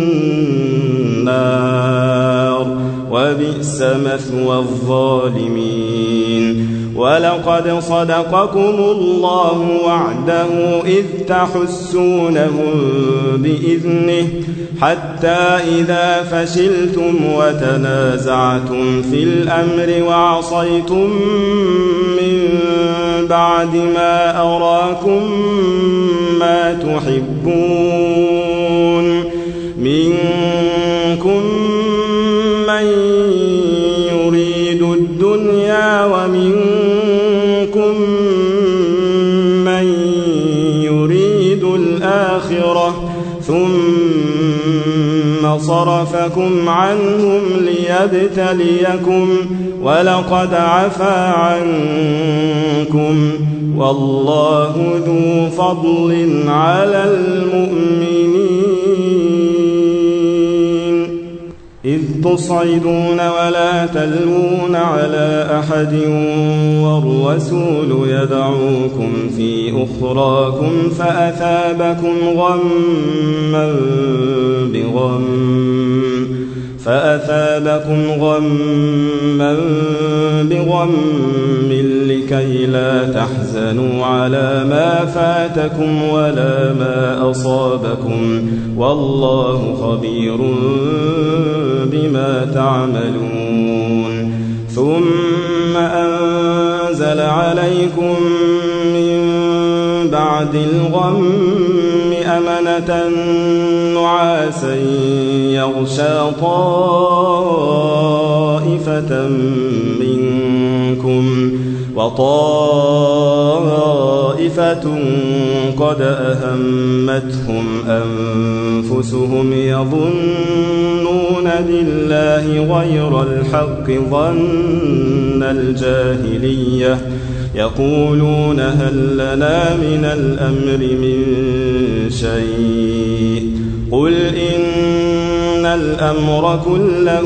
النار وبئس مثوى الظالمين. ولقد صدقكم الله وعده إذ تحسونهم بإذنه حتى إذا فشلتم وتنازعتم في الأمر وعصيتم من بعد ما أراكم ما تحبون منكم من يريد الدنيا ومنكم من يريد الآخرة ثم صرفكم عنهم ليبتليكم ولقد عفا عنكم والله ذو فضل على المؤمنين. إذ تصعدون ولا تلوون على أحد والرسول يدعوكم في أخراكم فأثابكم غما بغم فأثابكم غما بغم لكي لا تحزنوا على ما فاتكم ولا ما أصابكم والله خبير بما تعملون ثم أنزل عليكم من بعد الغم أمنة نعاسا يغشى طائفة منكم وطائفة قد أهمتهم أنفسهم يظنون بالله غير الحق ظن الجاهلية يقولون هل لنا من الأمر من شيء قل إن الأمر كله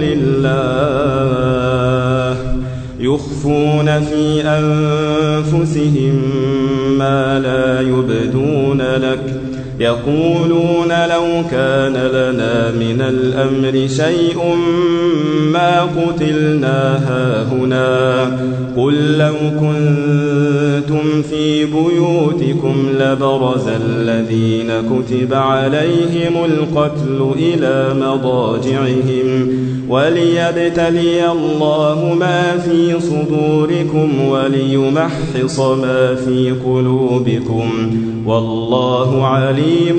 لله يخفون في أنفسهم ما لا يبدون لك يقولون لو كان لنا من الأمر شيء ما قتلنا هاهنا قل لو كنتم في بيوتكم لبرز الذين كتب عليهم القتل إلى مضاجعهم وليبتلي الله ما في صدوركم وليمحص ما في قلوبكم والله عليم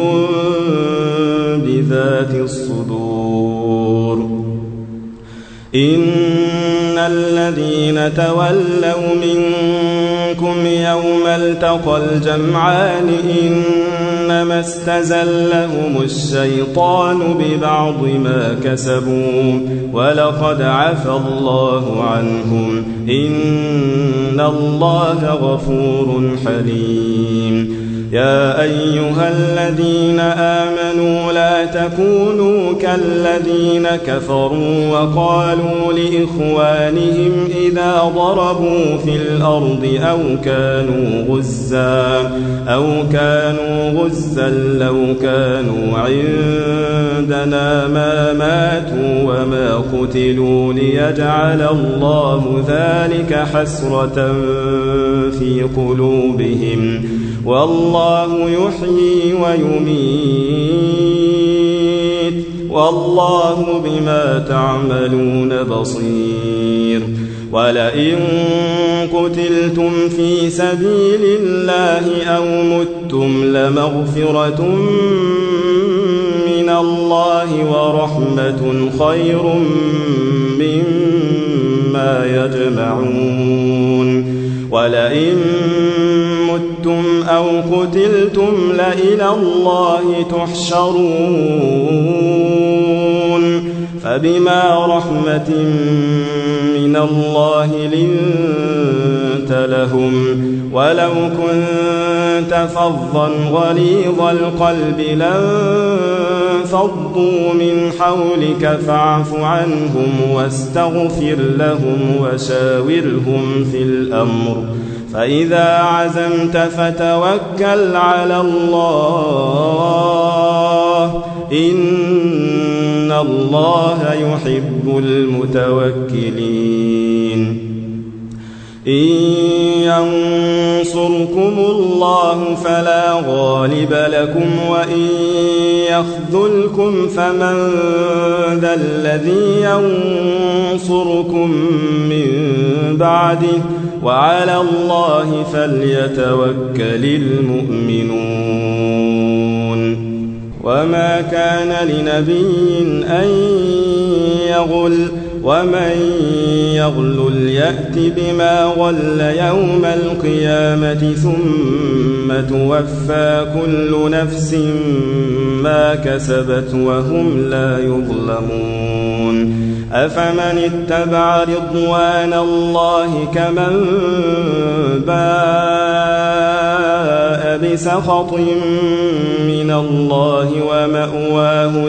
بذات الصدور إن الذين تولوا منكم يوم التقى الجمعان إنما استزلهم الشيطان ببعض ما كسبوا ولقد عفى الله عنهم إن الله غفور حليم يا أيها الذين آمنوا لا تكونوا كالذين كفروا وقالوا لإخوانهم إذا ضربوا في الأرض أو كانوا غزا أو كانوا غزا لو كانوا عندنا ما ماتوا وما قتلوا ليجعل الله ذلك حسرة في قلوبهم والله يحيي ويميت والله بما تعملون بصير ولئن قتلتم في سبيل الله أو متم لمغفرة من الله ورحمة خير مما يجمعون ولئن متم أو قتلتم لإلى الله تحشرون فبما رحمة من الله لنت لهم ولو كنت فظا غليظ القلب لانفضوا من حولك فاعف عنهم واستغفر لهم وشاورهم في الأمر فإذا عزمت فتوكل على الله إن الله يحب المتوكلين إن ينصركم الله فلا غالب لكم وإن يخذلكم فمن ذا الذي ينصركم من بعده وعلى الله فليتوكل المؤمنون وما كان لنبي أن يغل ومن يغلل يأت بما غل يوم القيامة ثم توفى كل نفس ما كسبت وهم لا يظلمون أفمن اتبع رضوان الله كمن باء بسخط من الله ومأواه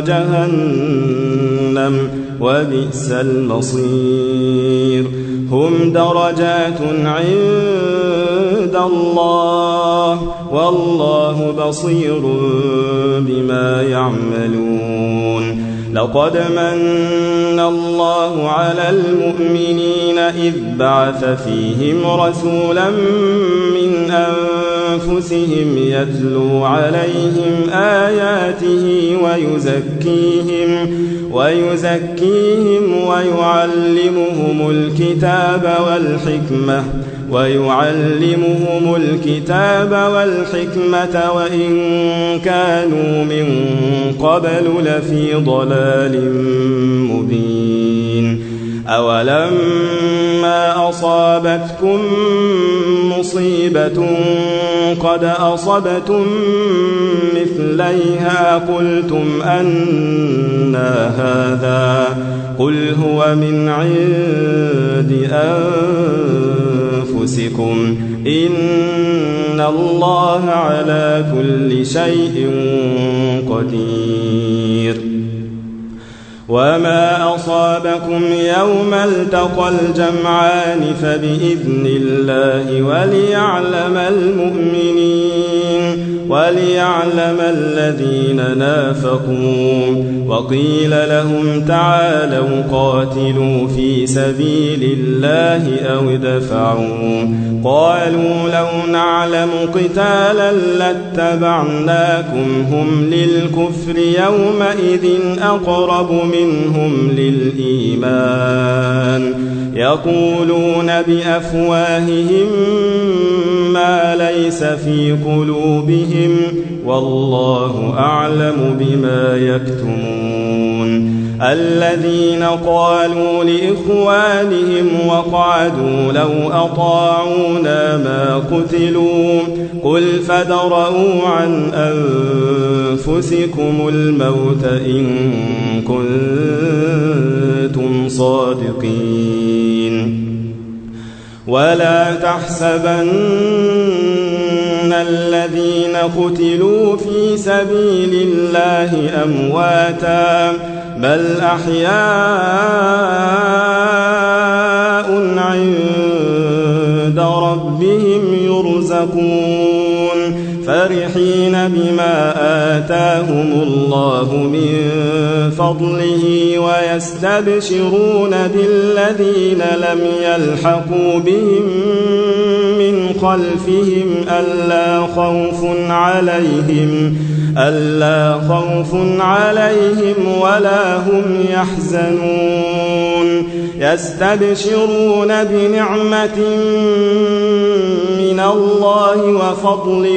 جهنم وبئس المصير هم درجات عند الله والله بصير بما يعملون لقد من الله على المؤمنين إذ بعث فيهم رسولا من أنفسهم يتلو عليهم آياته ويزكيهم ويزكيهم ويعلمهم الكتاب والحكمة ويعلمهم الكتاب والحكمة وإن كانوا من قبل لفي ضلال مبين. أولما أصابتكم مصيبة قد أصبتم مثليها قلتم أنى هذا قل هو من عند أنفسكم إن الله على كل شيء قدير. وما أصابكم يوم التقى الجمعان فبإذن الله وليعلم المؤمنين وليعلم الذين نافقوا. وقيل لهم تعالوا قاتلوا في سبيل الله أو ادفعوا قالوا لو نعلم قتالا لاتبعناكم هم للكفر يومئذ أقرب منهم للإيمان يقولون بأفواههم ما ليس في قلوبهم والله أعلم بما يكتمون. الذين قالوا لإخوانهم وقعدوا لو أطاعونا ما قتلوا قل فادرءوا عن أنفسكم الموت إن كنتم صادقين. ولا تحسبن الذين قتلوا في سبيل الله أمواتا بل أحياء عند ربهم يرزقون فرحين بما آتاهم الله من فضله ويستبشرون بالذين لم يلحقوا بهم من خلفهم ألا خوف عليهم ألا خوف عليهم ولا هم يحزنون يستبشرون بنعمة من الله وفضل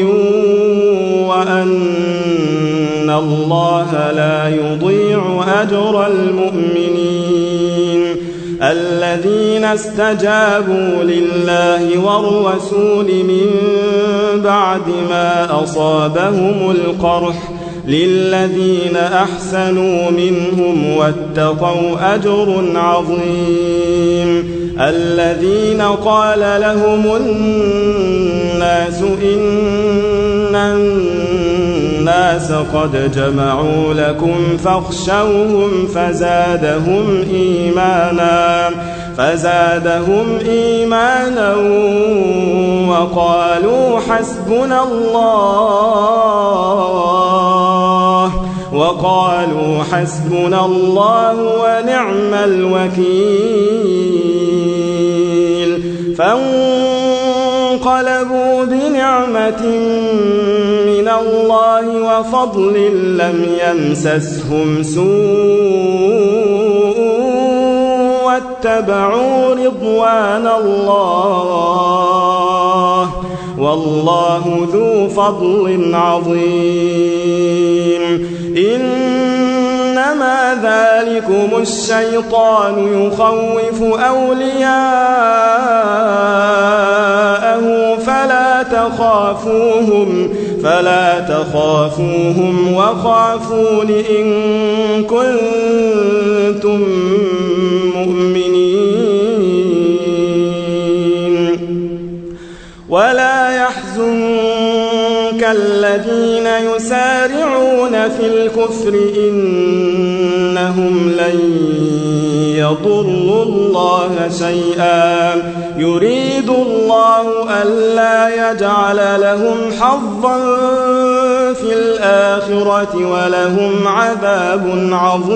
وأن الله لا يضيع أجر المؤمنين. الذين استجابوا لله والرسول من بعد ما أصابهم القرح للذين أحسنوا منهم واتقوا أجر عظيم. الذين قال لهم الناس إن الناس قد جمعوا لكم فاخشوهم فزادهم إيمانا فزادهم إيمانا وقالوا حسبنا الله وقالوا حسبنا الله ونعم الوكيل. فانقلبوا بنعمة من الله وفضل لم يمسسهم سوء واتبعوا رضوان الله والله ذو فضل عظيم. إنما ذلكم الشيطان يخوف أولياءه فلا تخافوهم فلا تخافوهم وخافون إن كنتم مؤمنين. ولا يحزنك الذين يسارعون في الكفر إنهم لن يضروا الله شيئا يريد الله ألا يجعل لهم حظا في الآخرة ولهم عذاب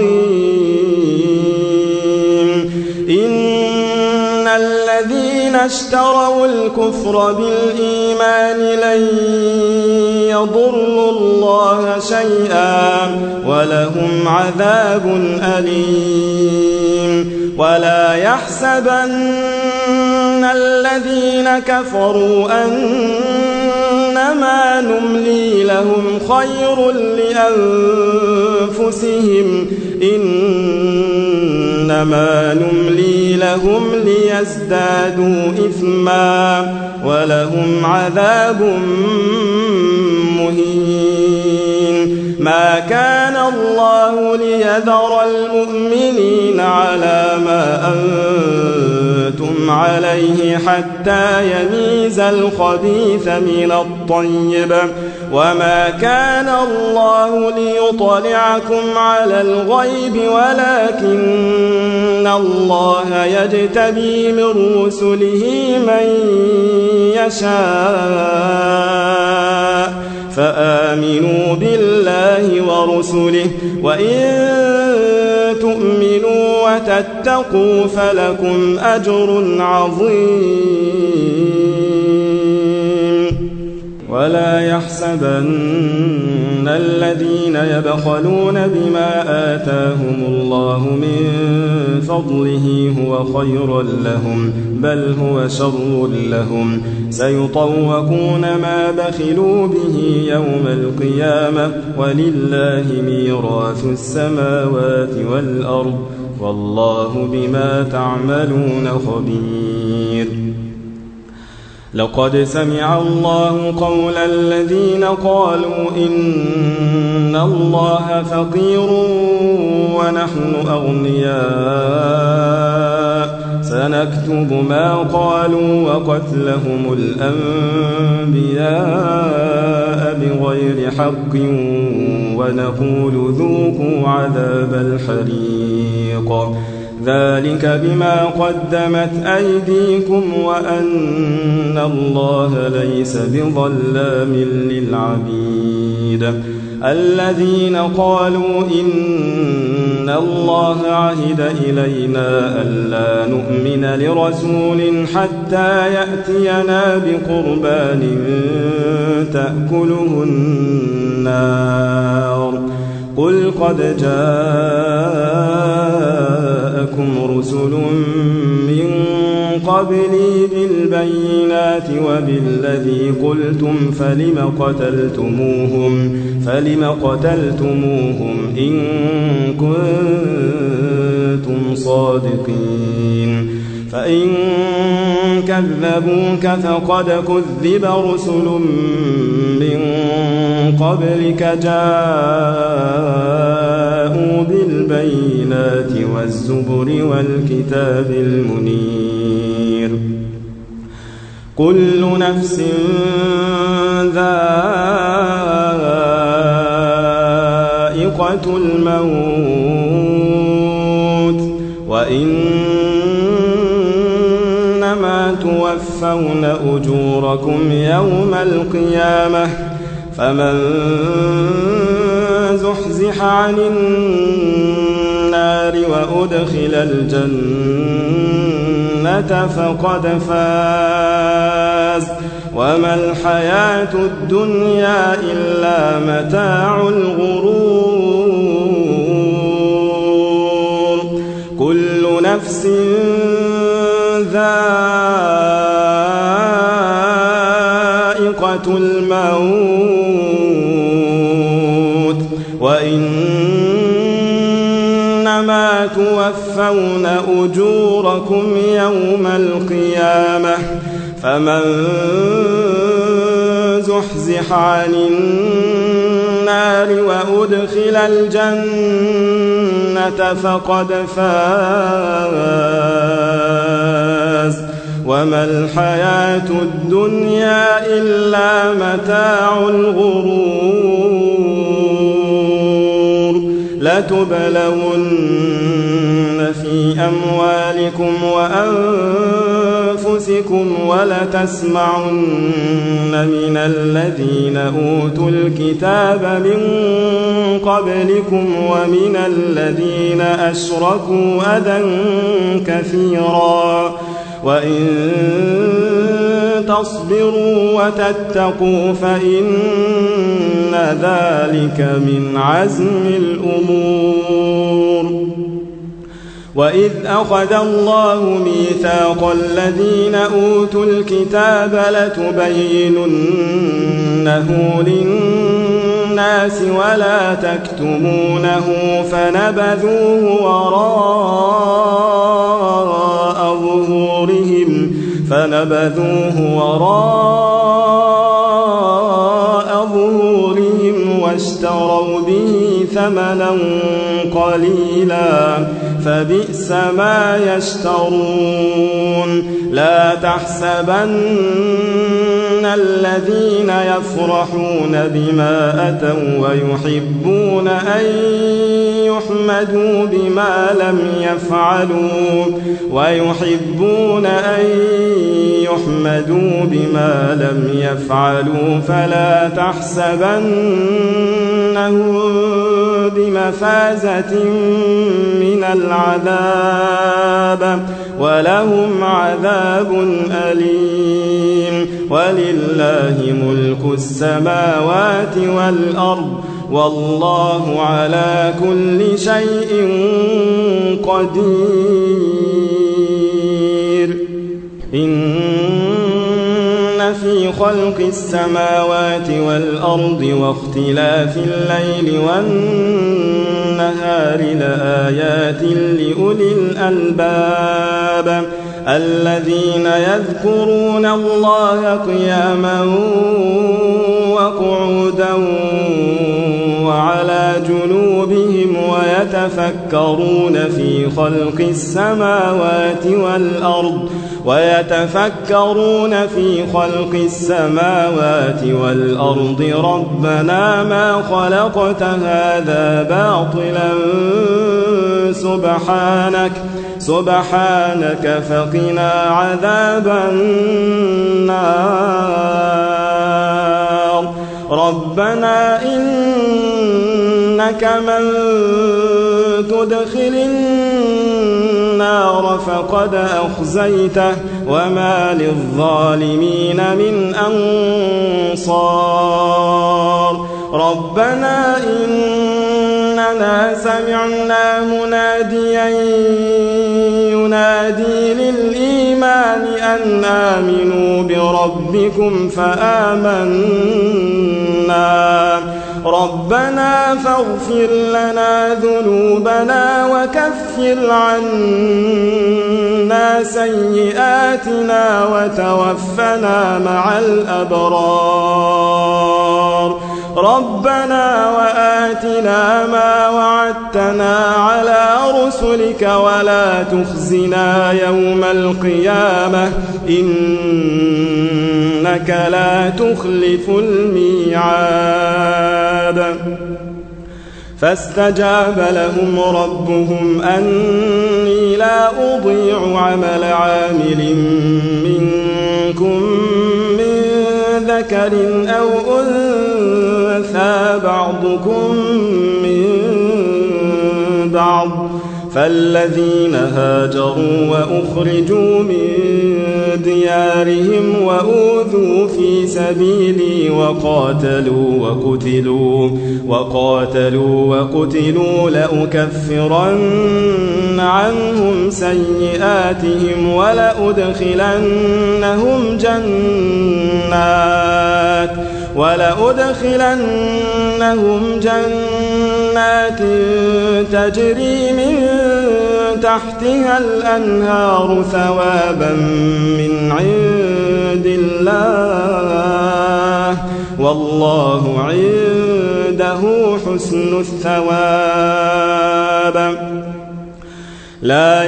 عظيم. إن الذين اشتروا الكفر بالإيمان لن يضروا الله شيئا ولهم عذاب أليم. ولا يحسبن الذين كفروا أنما نملي لهم خير لأنفسهم إنما نملي لهم ليزدادوا إثما ولهم عذاب مهين. ما كان الله ليذر المؤمنين على ما أنتم عليه حتى يميز الخبيث من الطيب وما كان الله ليطلعكم على الغيب ولكن الله يجتبي من رسله من يشاء فآمنوا بالله ورسله وإن تؤمنوا وتتقوا فلكم أجر عظيم. ولا يحسبن الذين يبخلون بما آتاهم الله من فضله هو خيرا لهم بل هو شر لهم سيطوقون ما بخلوا به يوم القيامة ولله ميراث السماوات والأرض والله بما تعملون خبير. لقد سمع الله قول الذين قالوا إن الله فقير ونحن أغنياء سنكتب ما قالوا وقتلهم الأنبياء بغير حق ونقول ذوقوا عذاب الحريق ذلك بما قدمت أيديكم وأن الله ليس بظلام للعبيد. الذين قالوا إن الله عهد إلينا ألا نؤمن لرسول حتى يأتينا بقربان تأكله النار قل قد جاءكم رسل من قبلي بالبينات وبالذي قلتم فلم قتلتموهم فلم قتلتموهم إن كنتم صادقين فإن كذبوك فقد كذب رسل من قبلك جاءوا بالبينات والزبر والكتاب المنير كل نفس ذائقة الموت وإنما توفون أجوركم يوم القيامة فمن زحزح عن النار وأدخل الجنة فقد فاز وما الحياة الدنيا إلا متاع الغرور كل نفس ذائقة الموت وإنما توفون أجوركم يوم القيامة فمن زحزح عن النار وأدخل الجنة فقد فاز وما الحياة الدنيا إلا متاع الغرور لتبلون في أموالكم وأنفسكم ولتسمعن من الذين أوتوا الكتاب من قبلكم ومن الذين أشركوا أذى كثيرا وإن تصبروا وتتقوا فإن ذلك من عزم الأمور. وإذ أخذ الله ميثاق الذين أوتوا الكتاب لتبيننه للناس ولا تكتمونه فنبذوه وراء ظهورهم فنبذوه وراء ظهورهم واشتروا به ثمنا قليلا فبئس ما يشترون. لا تحسبن الذين يفرحون بما أتوا ويحبون أن يحمدوا بما لم يفعلوا ويحبون أن يحمدوا بما لم يفعلوا فلا تحسبنهم بمفازة من العذاب ولهم عذاب أليم. ولله ملك السماوات والأرض والله على كل شيء قدير. إن في خلق السماوات والأرض واختلاف الليل والنهار لآيات لأولي الألباب الذين يذكرون الله قياما وقعودا وعلى جنوبهم ويتفكرون في خلق السماوات والأرض ويتفكرون في خلق السماوات والأرض ربنا ما خلقت هذا باطلا سبحانك سبحانك فقنا عذاب النار. ربنا إنك من تدخل النار فقد أخزيته وما للظالمين من أنصار. ربنا إننا سمعنا مناديا ينادي للإيمان أن آمنوا بربكم فآمنا ربنا فاغفر لنا ذنوبنا وكفر عنا سيئاتنا وتوفنا مع الأبرار. ربنا وآتنا ما وعدتنا على رسلك ولا تخزنا يوم القيامة إنك لا تخلف الميعاد. فاستجاب لهم ربهم أني لا أضيع عمل عامل منكم من ذكر أو أنثى بعضكم من بعض فالذين هاجروا وأخرجوا من ديارهم وأوذوا في سبيلي وقاتلوا وقتلوا وقاتلوا وقتلوا لأكفرن عنهم سيئاتهم ولأدخلنهم جنات ولأدخلنهم جنات تجري من تحتها الأنهار ثوابا من عند الله والله عنده حسن الثواب. لا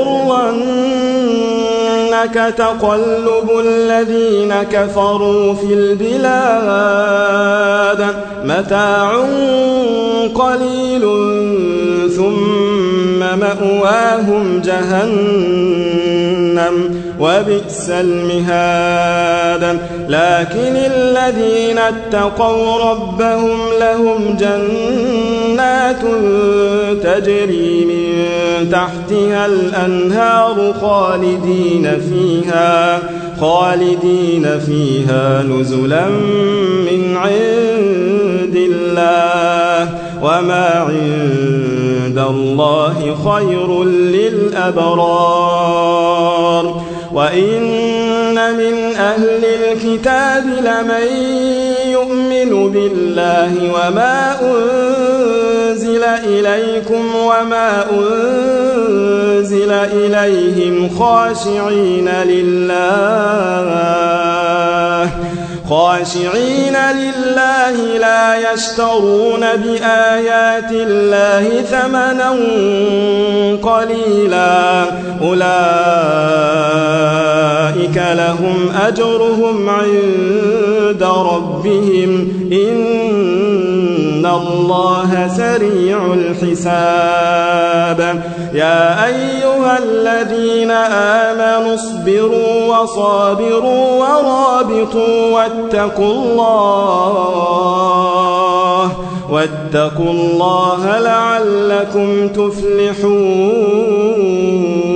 يغرنك تقلب الذين كفروا في البلاد متاع قليل ثم مأواهم جهنم وبئس المهاد لكن الذين اتقوا ربهم لهم جنات تجري من تحتها الأنهار خالدين فيها خالدين فيها نزلا من عند الله وما عند الله خير للأبرار وإن من أهل الكتاب لمن يؤمن بالله وما أنزل إليكم وما أنزل إليهم خاشعين لله خاشعين لله لا يشترون بآيات الله ثمنا قليلا أولئك لهم أجرهم عند ربهم إن الله سريع الحساب يا أيها الذين آمنوا اصبروا وصابروا ورابطوا واتقوا الله واتقوا الله لعلكم تفلحون.